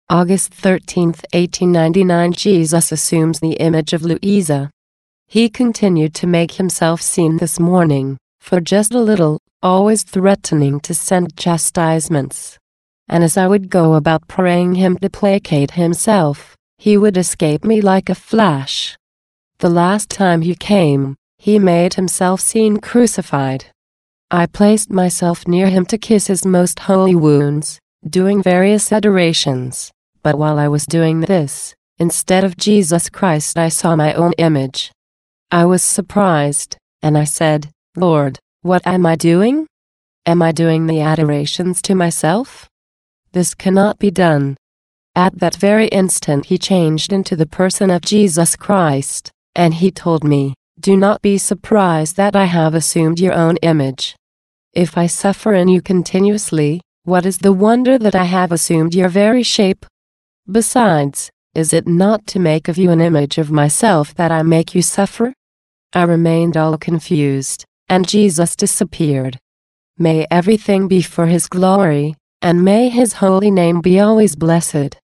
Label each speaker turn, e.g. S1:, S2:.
S1: August 13, 1899. Jesus assumes the image of Louisa. He continued to make himself seen this morning, for just a little, always threatening to send chastisements. And as I would go about praying him to placate himself, he would escape me like a flash. The last time he came, he made himself seen crucified. I placed myself near him to kiss his most holy wounds, doing various adorations, but while I was doing this, instead of Jesus Christ I saw my own image. I was surprised, and I said, "Lord, what am I doing? Am I doing the adorations to myself? This cannot be done." At that very instant he changed into the person of Jesus Christ, and he told me, "Do not be surprised that I have assumed your own image. If I suffer in you continuously, what is the wonder that I have assumed your very shape? Besides, is it not to make of you an image of myself that I make you suffer?" I remained all confused, and Jesus disappeared. May everything be for his glory, and may his holy name be always blessed.